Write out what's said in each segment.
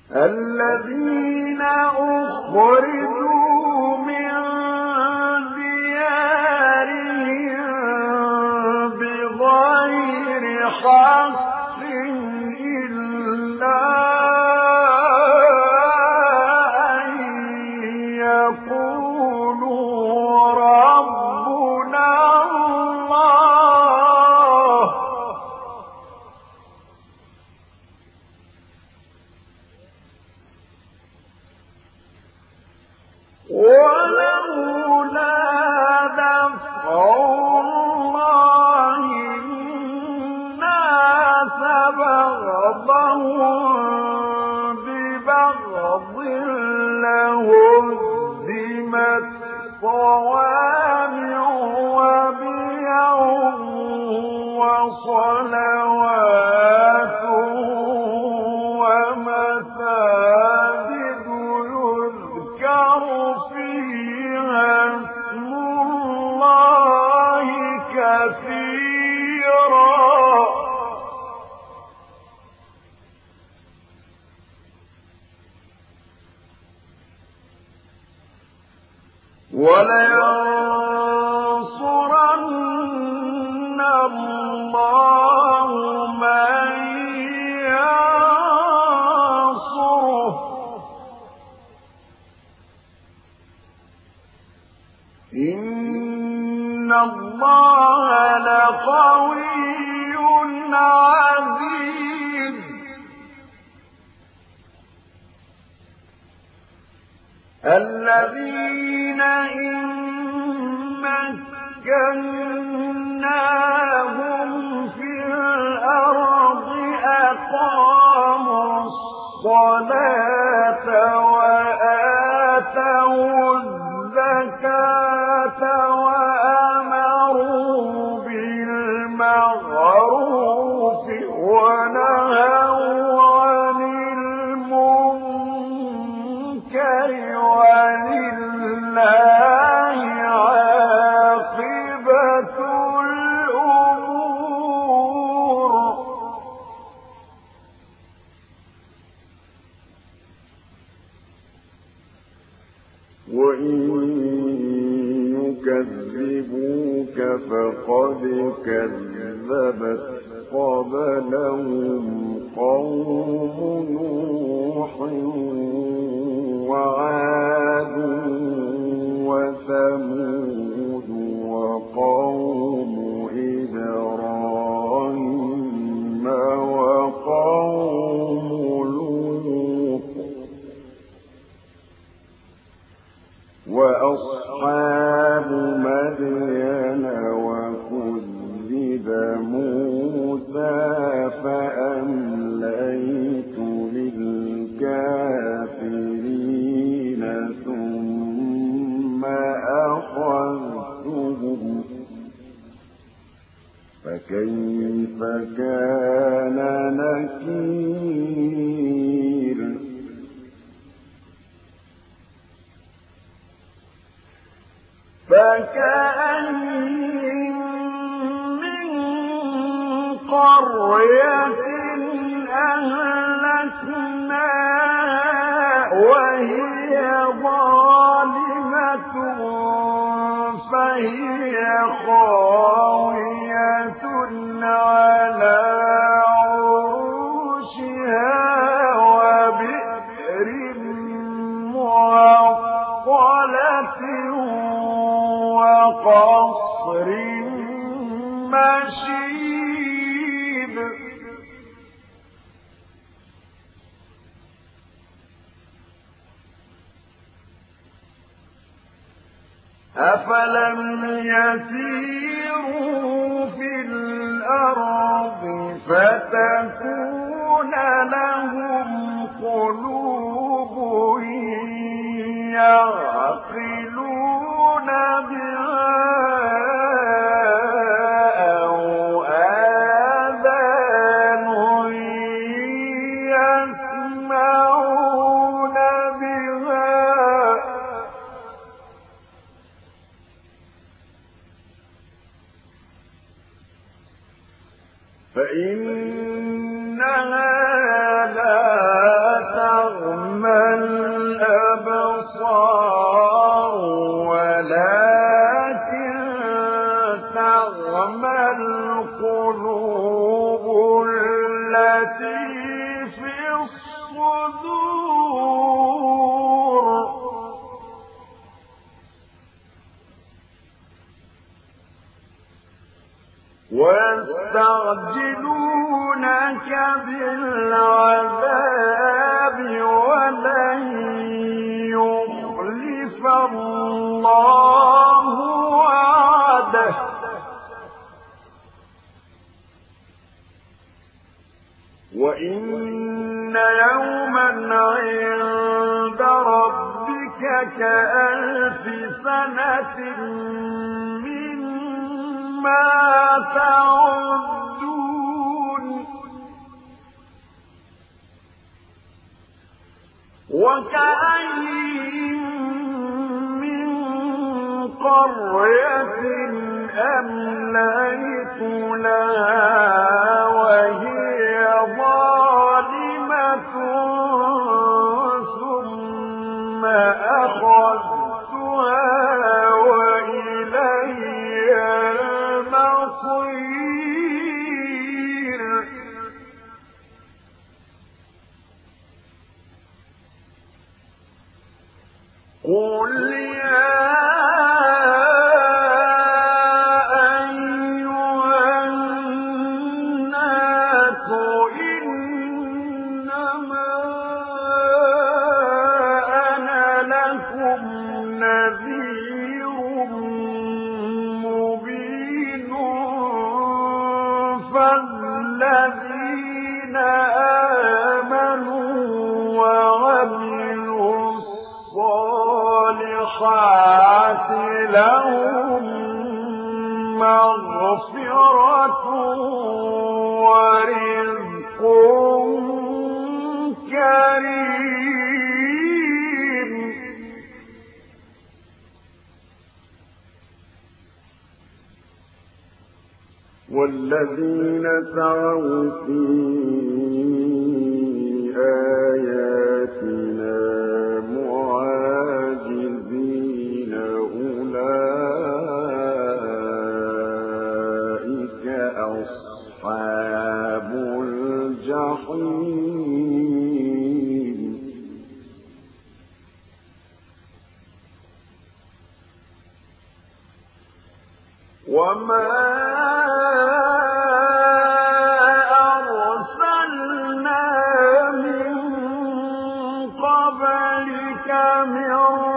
الذين أخرجوا من ديارهم بغير حق إلا أن يقولوا ربنا الله ولولا دفع الله الناس بعضهم ببعض لهدمت صوامع وبيع وصلوات ومساجد يذكر فيها اسم الله كثيرا ولينصرن الله من ينصره إن الله لقوي عزيز الذين إن مكناهم في الأرض أقاموا الصلاة وآتوا الزكاة وأمروا بالمعروف ونهوا عن المنكر ولله عاقبة الأمور وإن يكذبوك فقد كذبت قبلهم قوم نوح وعاد وثمود وقوم إبراهيم وقوم لوط وأصحاب مدين وكذب موسى فأمليت للكافرين ثم أخذتهم فكيف كان نكير فكأين من قرية أهلكناها وهي ظالمة فهي خاوية على عروشها وبئر معطلة وقصر مشيد أفلم يسيروا في الأرض فتكون لهم قلوب يعقلون بها أو آذان يسمعون بها فإنها لا تعلم التي في الصدور ويستعجلونك بالعذاب ولن يخلف الله وعده وإن يوما عند ربك كألف سنة مما تعدون وكأين من قرية أمليت لها وهي ظالمة ثم أخذتها وإلي المصير قل يا الذين آمنوا وعملوا الصالحات لهم مغفرة ورزق كريم والذين سعوا في آياتنا معاجزين أولئك أصحاب الجحيم وما من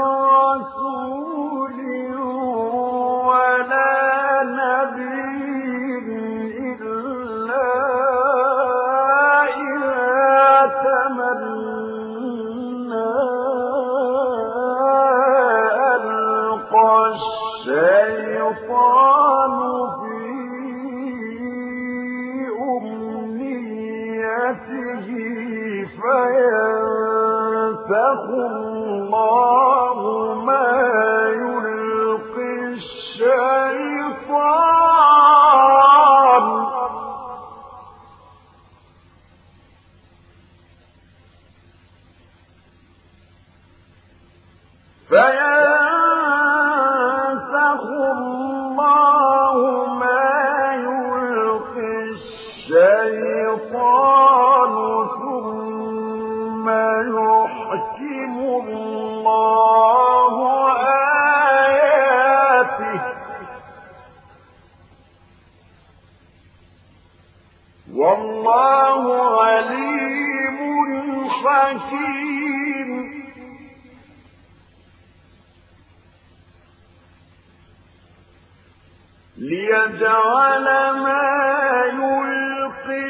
رسول ولا نبي إلا إذا تمنى ألقى الشيطان في أمنيته فينسخ الله ما يلقي الشيطان فينسخ الله ما يلقي الشيطان ثم يحكم الله آياته والله عليم حكيم ليجعل ما يلقي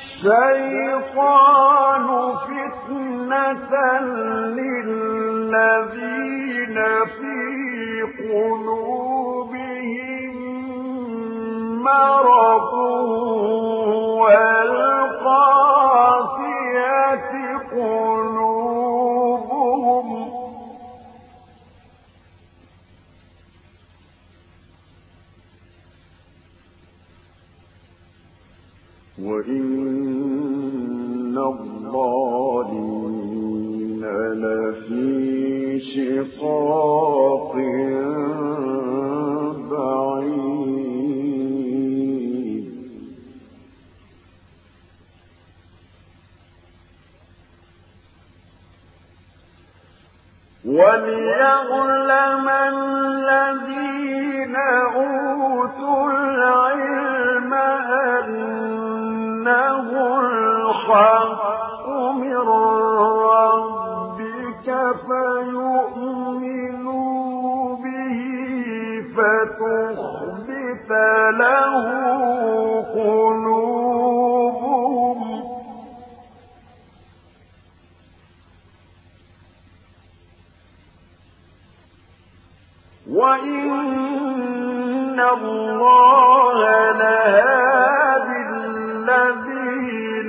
الشيطان فتنة للذين في قلوبهم مرض والقاسية قلوبهم وإن الظالمين لفي شقاق بعيد وليعلم الذين أوتوا العلم أنه الحق من ربك فيؤمنوا به فتخبت له قلوبهم وإن الله لهادي الذين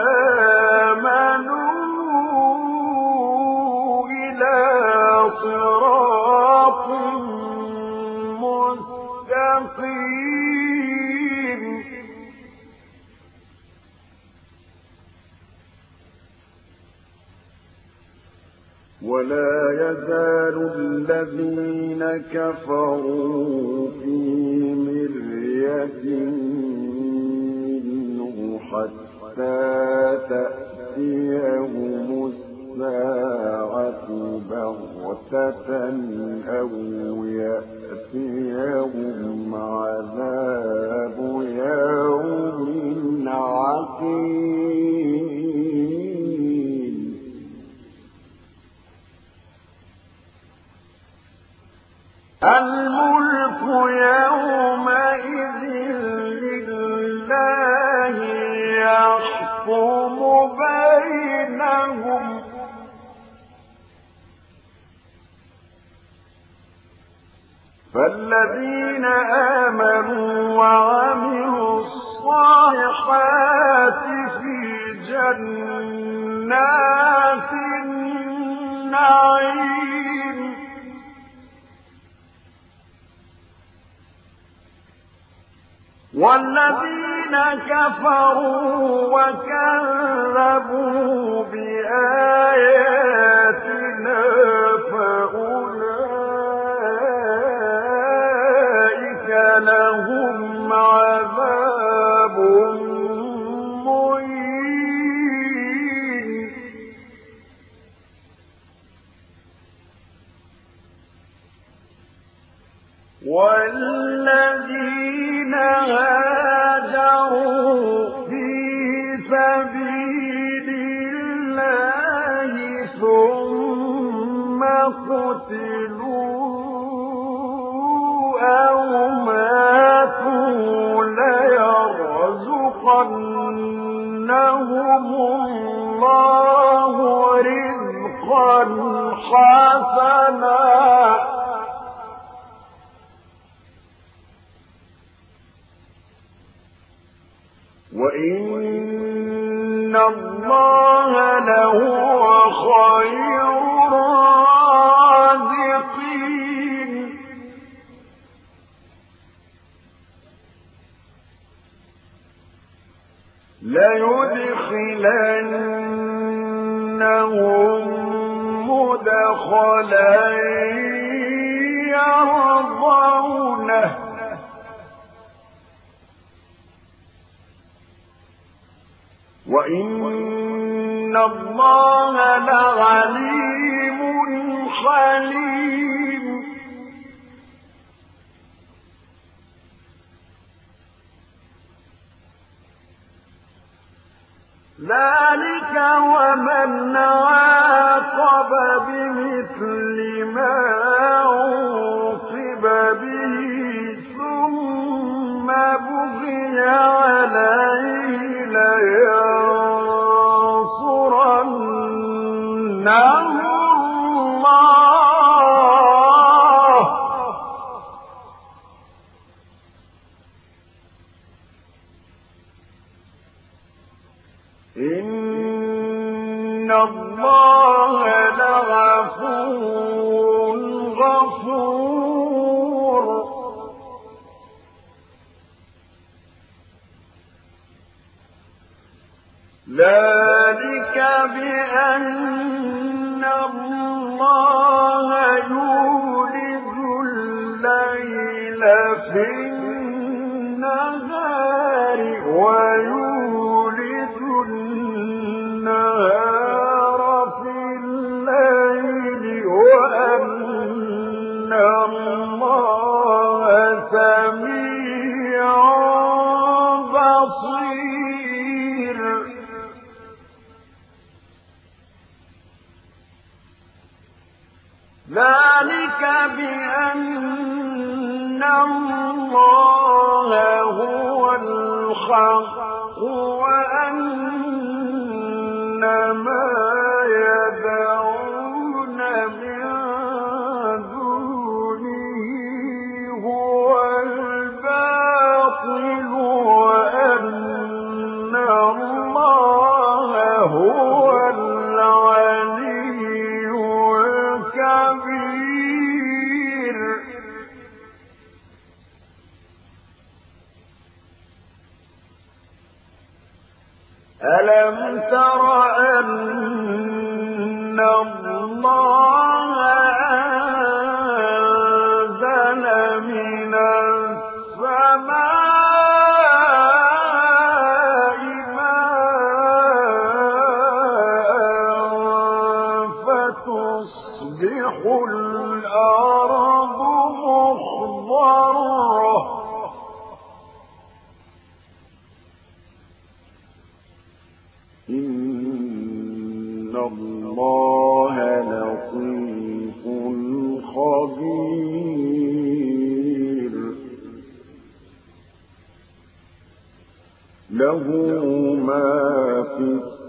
آمنوا إلى صراط مستقيم ولا يزال الذين كفروا في مرية منه حتى تأتيهم الساعة بغتة أو يأتيهم عذاب يوم عقيم الملك يومئذ لله يحكم بينهم فالذين آمنوا وعملوا الصالحات في جنات النعيم والذين كفروا وكذبوا بآياتنا فأولئك لهم عذاب مهين والذين هاجروا في سبيل الله ثم قتلوا أو ماتوا ليرزقنهم الله رزقا حسنا وإن الله لهو خير الرازقين ليدخلنهم مدخلا يرضونه وإن الله لعليم حليم ذلك ومن عاقب بمثل ما عوقب به ثم بغي عليه لينصرنه الله إن الله لغفور غفور ذلك بأن الله يولد الليل في النهار ويولد النهار في الليل ذلك بأن الله هو الحق وأن ما يدعون من دونه هو الباطل وأن الله هو العلي الكبير. ألم تر أن الله أنزل من السماء ماء فتصبح الأرض مخضرة إن الله لطيف خبير له ما في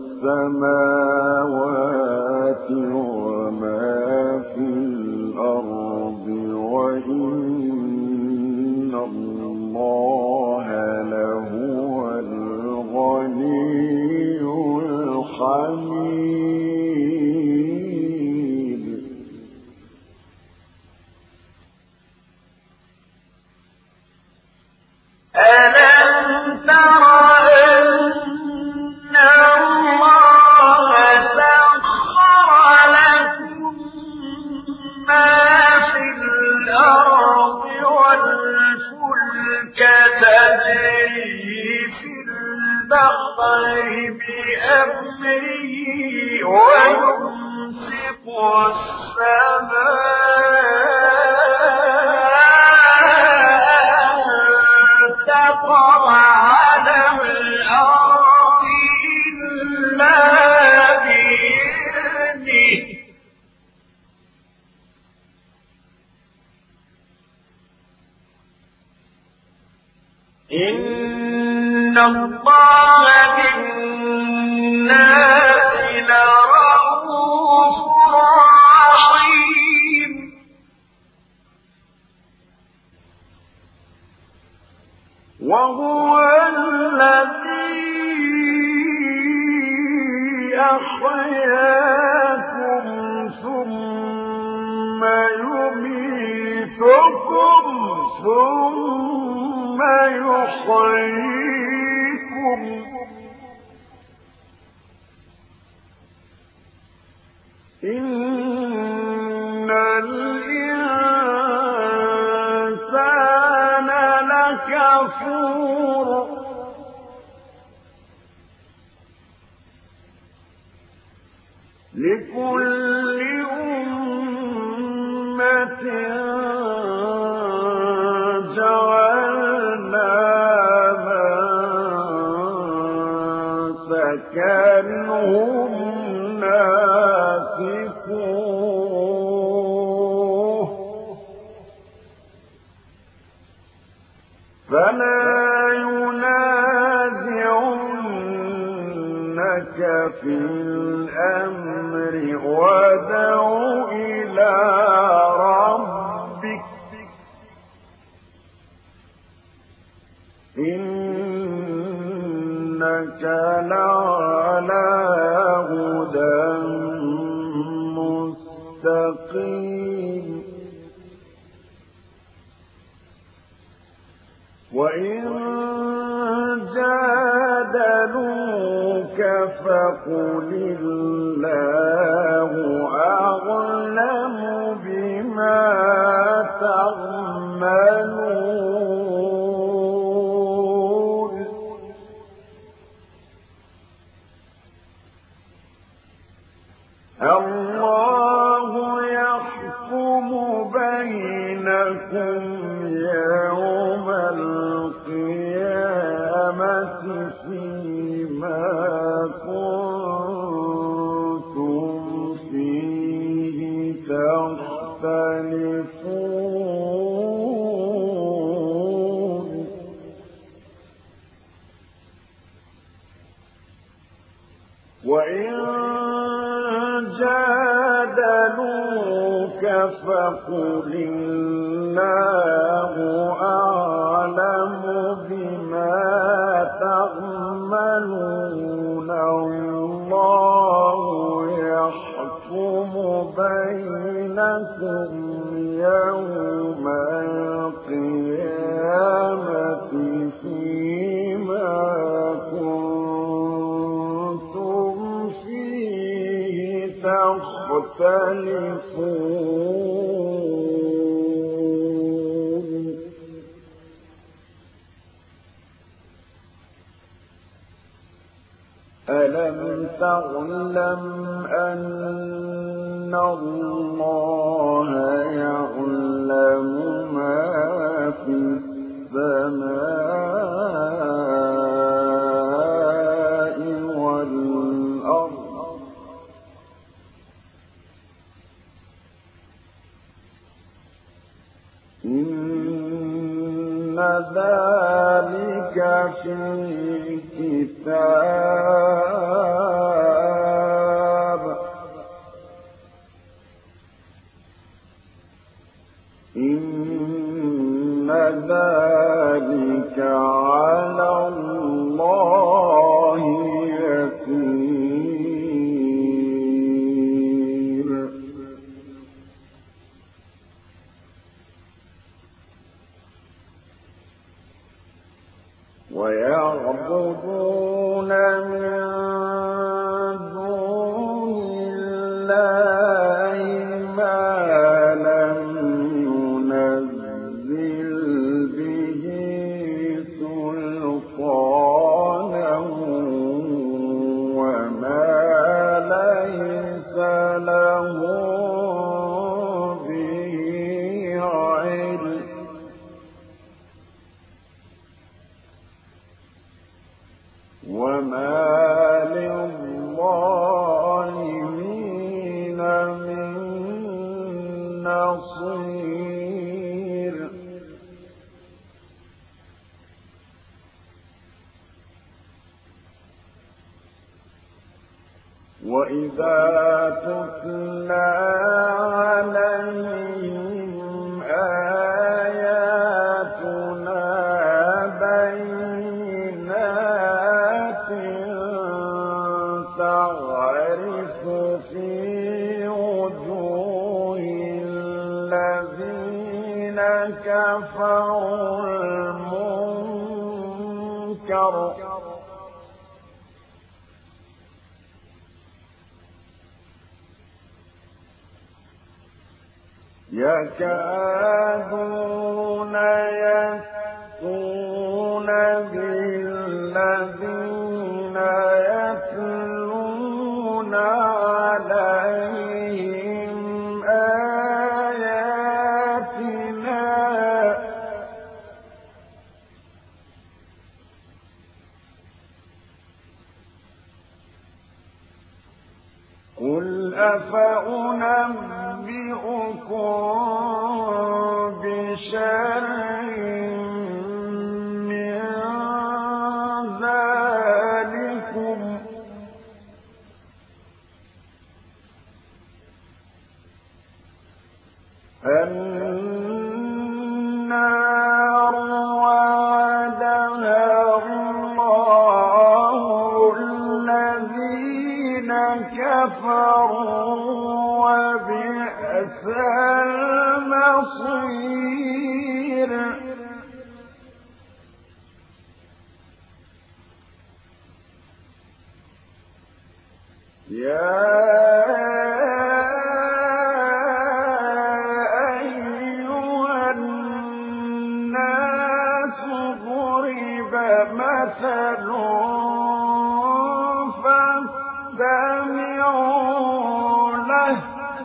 السماوات وما في الأرض وإن الله لهو الغني الحميد. ألم تر أن الله سخر لكم ما في الأرض والفلك تجري في البحر بأمره ويمسك السماء أن تقع على الأرض إلا بإذنه إن الله بالناس لرءوف رحيم. وهو الذي أحياكم ثم يميتكم ثم يحييكم إن الإنسان لكفور لكل أمة جعلنا منسكنهم ناسكوه فلا ينازعنك في الأمر وادع إلى ربك إنك لعلى هدى مستقيم. وإن جادلوك فقل الله أعلم بما تعملون. الله يحكم بينكم يوم القيامة فيما كنتم فيه تختلفون. جادلوك فقل الله أعلم بما تعملون الله يحكم بينكم يوم القيامة فيما كنتم فيه تختلفون ألم تعلم أن الله يعلم ما في السماء والأرض إن ذلك في كتاب إن ذلك على الله يسير ويعبدون من دون الله ما لم ينزل به سلطانا وما ليس لهم به علم وما للظالمين من نصير وإذا تتلى عليهم آياتنا بينات تعرف في وجوه الذين كفروا المنكر يكادون يسطون بالذين يتلون عليهم آياتنا قل أفأنبئكم بشر من ذلكم النار وعدها الله الذين كفروا وبئس المصير يا أيها الناس ضرب مثل فاستمعوا له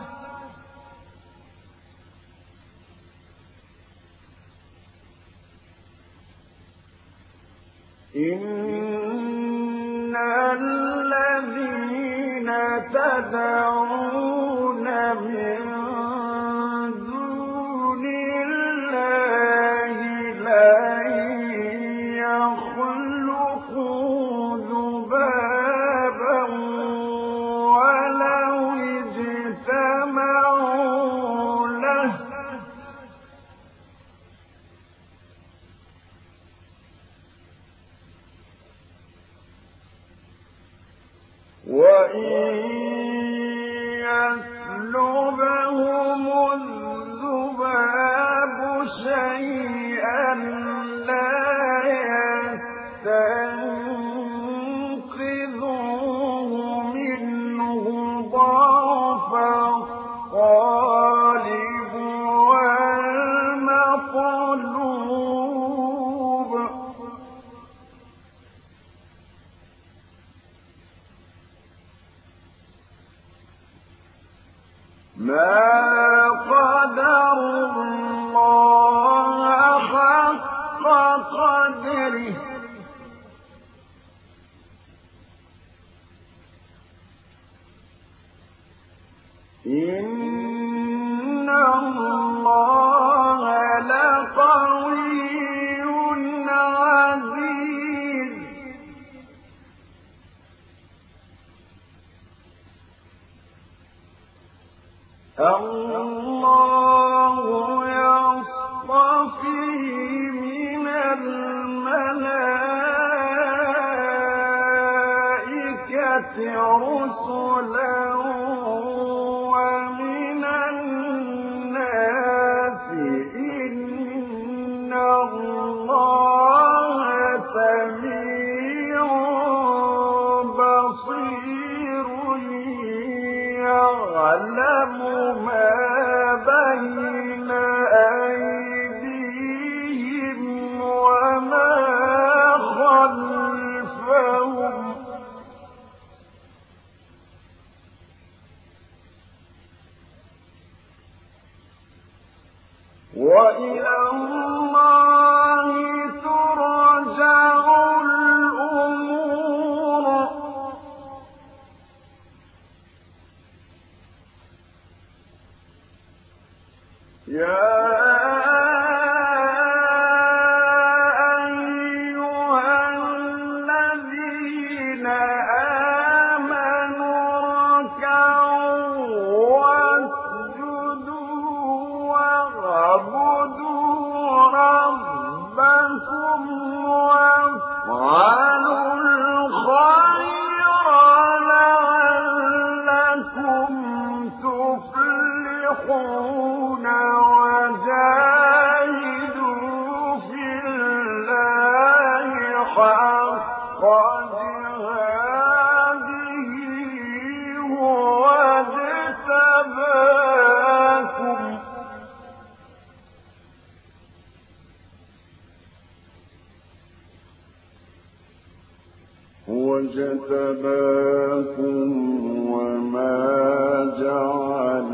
إن الذين تدعون من دون الله لن يخلقوا ذبابا يسلبهم الذباب شيئا لا يستنقذوه منه ضعف الطالب والمطلوب ما قدروا الله حق قدره إن الله لقوي عزيز الله يصطفي من الملائكة رسلا ومن الناس إن الله سميع بصير يعلم ما بين أيديهم وما خلفهم وإلى الله ترجع الأمور يا أيها الذين آمنوا اركعوا واسجدوا واعبدوا ربكم وافعلوا الخير لعلكم تفلحون وجاهدوا في الله حق جهاده هو اجتباكم وما جعل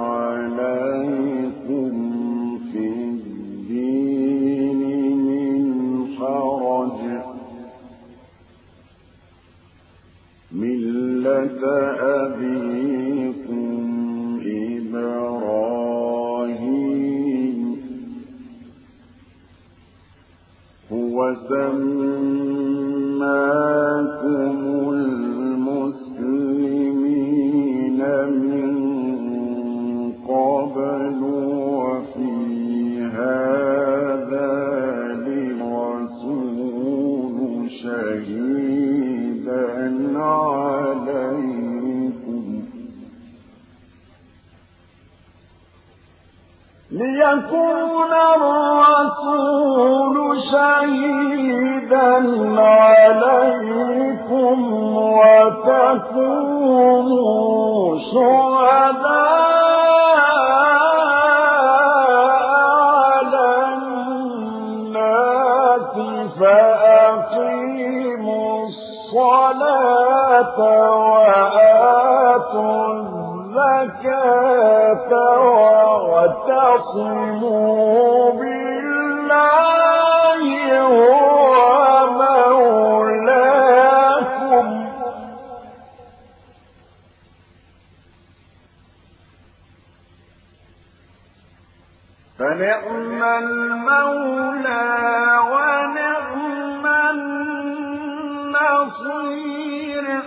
عليكم في الدين من حرج ملة أبيكم إبراهيم هو سماكم المسلمين من قبل وفي هذا للرسول شهيدا عليكم ليكون الرسول شهيدا عليكم وتكونوا شهداء على الناس فأقيموا الصلاة وآتوا الزكاة واعتصموا بالله هو مولاكم فنعم المولى ونعم النصير